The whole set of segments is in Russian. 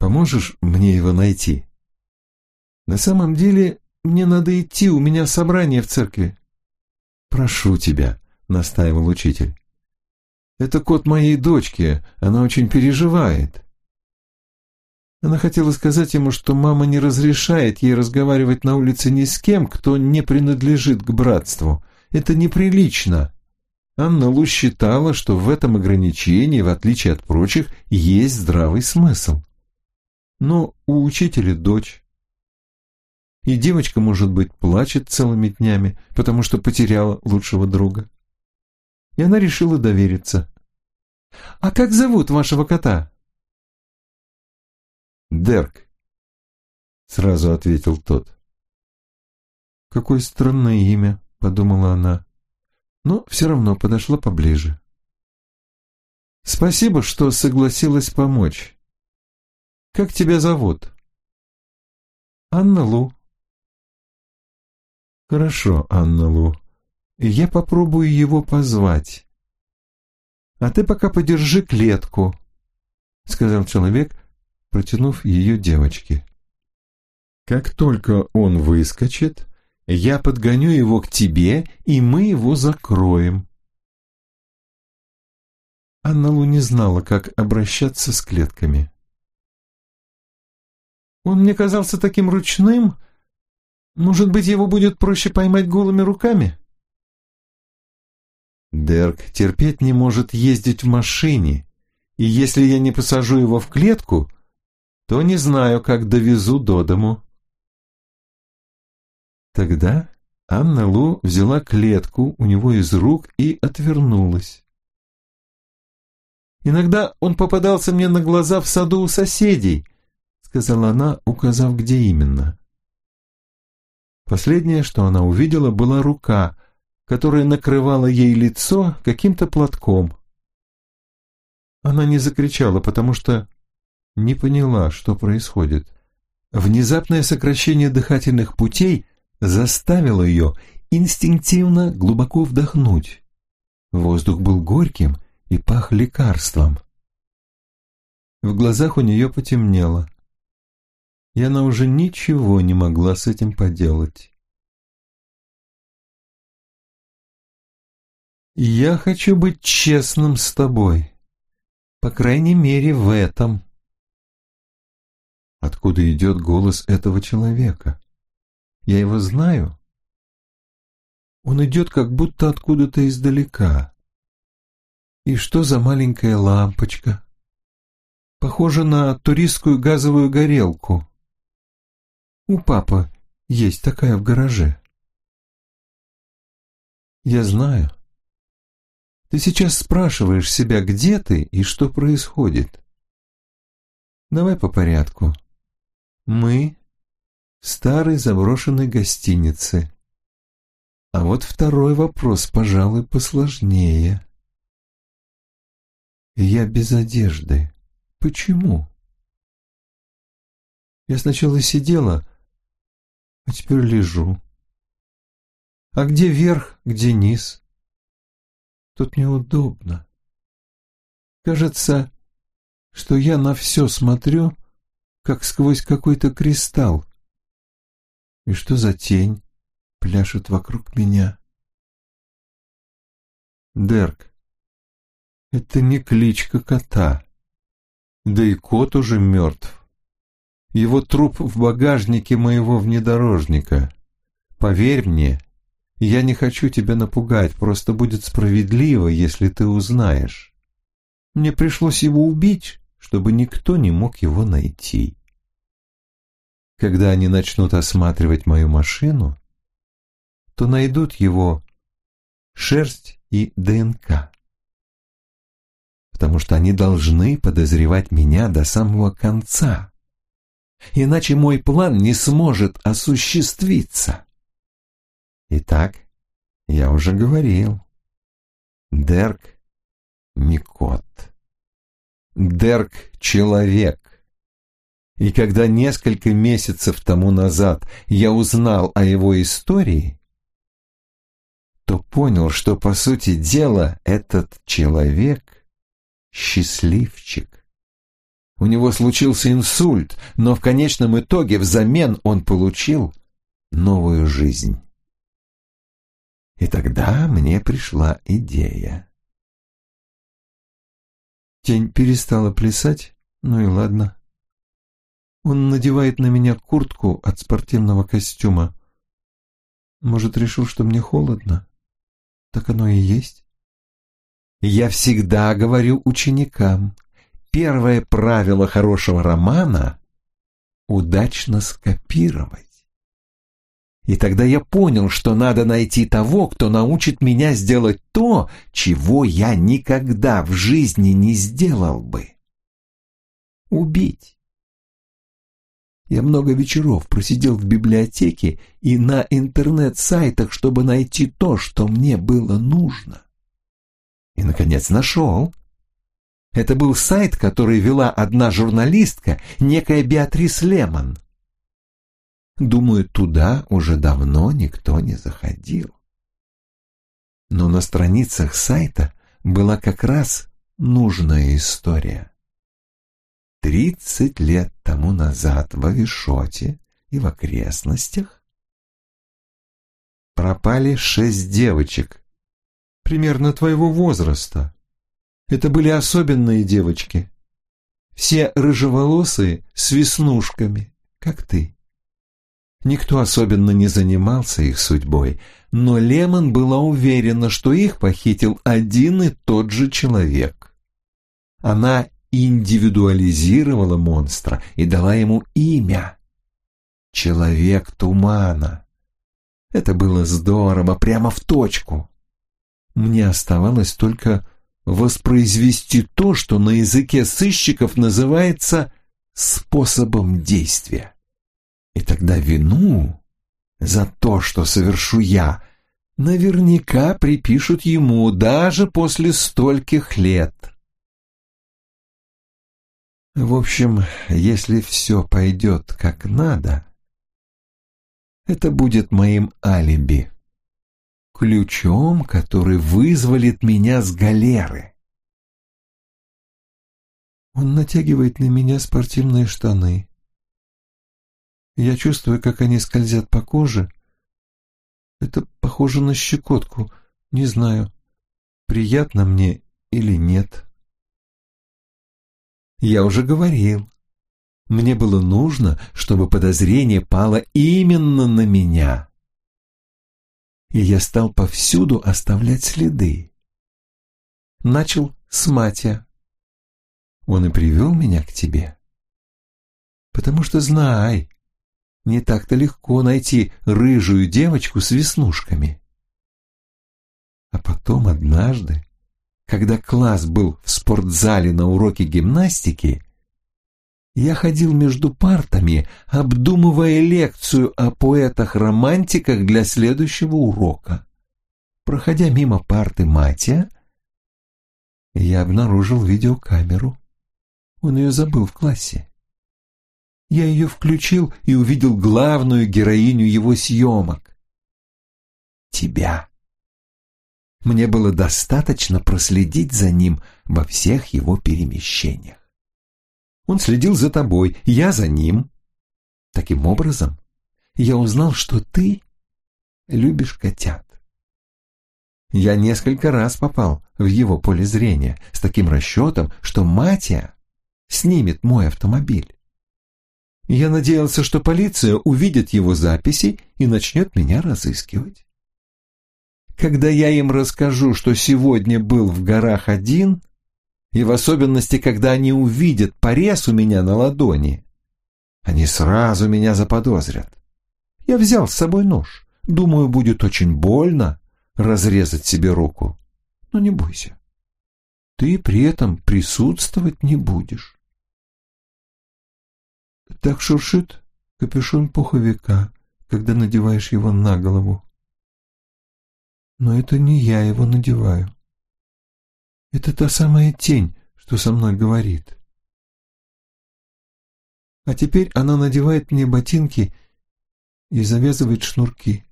Поможешь мне его найти? На самом деле, мне надо идти, у меня собрание в церкви. Прошу тебя, настаивал учитель. Это кот моей дочки, она очень переживает. Она хотела сказать ему, что мама не разрешает ей разговаривать на улице ни с кем, кто не принадлежит к братству. Это неприлично. Анна Лу считала, что в этом ограничении, в отличие от прочих, есть здравый смысл. Но у учителя дочь. И девочка, может быть, плачет целыми днями, потому что потеряла лучшего друга. И она решила довериться. «А как зовут вашего кота?» «Дерк», — сразу ответил тот. «Какое странное имя», — подумала она, но все равно подошла поближе. «Спасибо, что согласилась помочь. Как тебя зовут?» «Анна Лу». «Хорошо, Анна Лу. Я попробую его позвать. А ты пока подержи клетку», — сказал человек, протянув ее девочке. «Как только он выскочит, я подгоню его к тебе, и мы его закроем». Анна Лу не знала, как обращаться с клетками. «Он мне казался таким ручным. Может быть, его будет проще поймать голыми руками?» «Дерк терпеть не может ездить в машине, и если я не посажу его в клетку, то не знаю, как довезу до дому». Тогда Анна Лу взяла клетку у него из рук и отвернулась. «Иногда он попадался мне на глаза в саду у соседей», — сказала она, указав, где именно. Последнее, что она увидела, была рука, которая накрывала ей лицо каким-то платком. Она не закричала, потому что не поняла, что происходит. Внезапное сокращение дыхательных путей заставило ее инстинктивно глубоко вдохнуть. Воздух был горьким и пах лекарством. В глазах у нее потемнело, и она уже ничего не могла с этим поделать. «Я хочу быть честным с тобой, по крайней мере, в этом». Откуда идет голос этого человека? Я его знаю. Он идет как будто откуда-то издалека. И что за маленькая лампочка? Похоже на туристскую газовую горелку. У папы есть такая в гараже. Я знаю. Ты сейчас спрашиваешь себя, где ты и что происходит. Давай по порядку. Мы в старой заброшенной гостинице. А вот второй вопрос, пожалуй, посложнее. Я без одежды. Почему? Я сначала сидела, а теперь лежу. А где верх, где низ? Тут неудобно. Кажется, что я на все смотрю, как сквозь какой-то кристалл. И что за тень пляшет вокруг меня? Дерк, это не кличка кота. Да и кот уже мертв. Его труп в багажнике моего внедорожника. Поверь мне, я не хочу тебя напугать, просто будет справедливо, если ты узнаешь. Мне пришлось его убить, чтобы никто не мог его найти. Когда они начнут осматривать мою машину, то найдут его шерсть и ДНК. Потому что они должны подозревать меня до самого конца. Иначе мой план не сможет осуществиться. Итак, я уже говорил. Дерк не кот. Дерк — человек. И когда несколько месяцев тому назад я узнал о его истории, то понял, что, по сути дела, этот человек — счастливчик. У него случился инсульт, но в конечном итоге взамен он получил новую жизнь. И тогда мне пришла идея. Тень перестала плясать, ну и ладно. Он надевает на меня куртку от спортивного костюма. Может, решил, что мне холодно? Так оно и есть. Я всегда говорю ученикам, первое правило хорошего романа — удачно скопировать. И тогда я понял, что надо найти того, кто научит меня сделать то, чего я никогда в жизни не сделал бы. Убить. Я много вечеров просидел в библиотеке и на интернет-сайтах, чтобы найти то, что мне было нужно. И, наконец, нашел. Это был сайт, который вела одна журналистка, некая Беатрис Лемон. Думаю, туда уже давно никто не заходил. Но на страницах сайта была как раз нужная история. 30 лет тому назад в Авишоте и в окрестностях пропали 6 девочек, примерно твоего возраста. Это были особенные девочки. Все рыжеволосые, с веснушками, как ты. Никто особенно не занимался их судьбой, но Лемон была уверена, что их похитил один и тот же человек. Она индивидуализировала монстра и дала ему имя — Человек Тумана. Это было здорово, прямо в точку. Мне оставалось только воспроизвести то, что на языке сыщиков называется способом действия. И тогда вину за то, что совершу я, наверняка припишут ему даже после стольких лет. В общем, если все пойдет как надо, это будет моим алиби, ключом, который вызволит меня с галеры. Он натягивает на меня спортивные штаны. Я чувствую, как они скользят по коже. Это похоже на щекотку. Не знаю, приятно мне или нет. Я уже говорил. Мне было нужно, чтобы подозрение пало именно на меня. И я стал повсюду оставлять следы. Начал с Матья. Он и привел меня к тебе. Потому что, знай, не так-то легко найти рыжую девочку с веснушками. А потом однажды, когда класс был в спортзале на уроке гимнастики, я ходил между партами, обдумывая лекцию о поэтах-романтиках для следующего урока. Проходя мимо парты Матья, я обнаружил видеокамеру. Он ее забыл в классе. Я ее включил и увидел главную героиню его съемок. Тебя. Мне было достаточно проследить за ним во всех его перемещениях. Он следил за тобой, я за ним. Таким образом, я узнал, что ты любишь котят. Я несколько раз попал в его поле зрения с таким расчетом, что Матья снимет мой автомобиль. Я надеялся, что полиция увидит его записи и начнет меня разыскивать. Когда я им расскажу, что сегодня был в горах один, и в особенности, когда они увидят порез у меня на ладони, они сразу меня заподозрят. Я взял с собой нож. Думаю, будет очень больно разрезать себе руку. Но не бойся. Ты при этом присутствовать не будешь. Так шуршит капюшон пуховика, когда надеваешь его на голову. Но это не я его надеваю. Это та самая тень, что со мной говорит. А теперь она надевает мне ботинки и завязывает шнурки.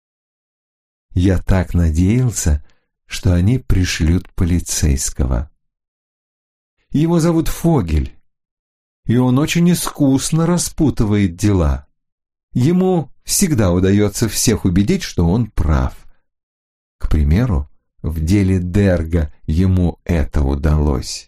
Я так надеялся, что они пришлют полицейского. Его зовут Фогель. и он очень искусно распутывает дела. Ему всегда удается всех убедить, что он прав. К примеру, в деле Дерга ему это удалось.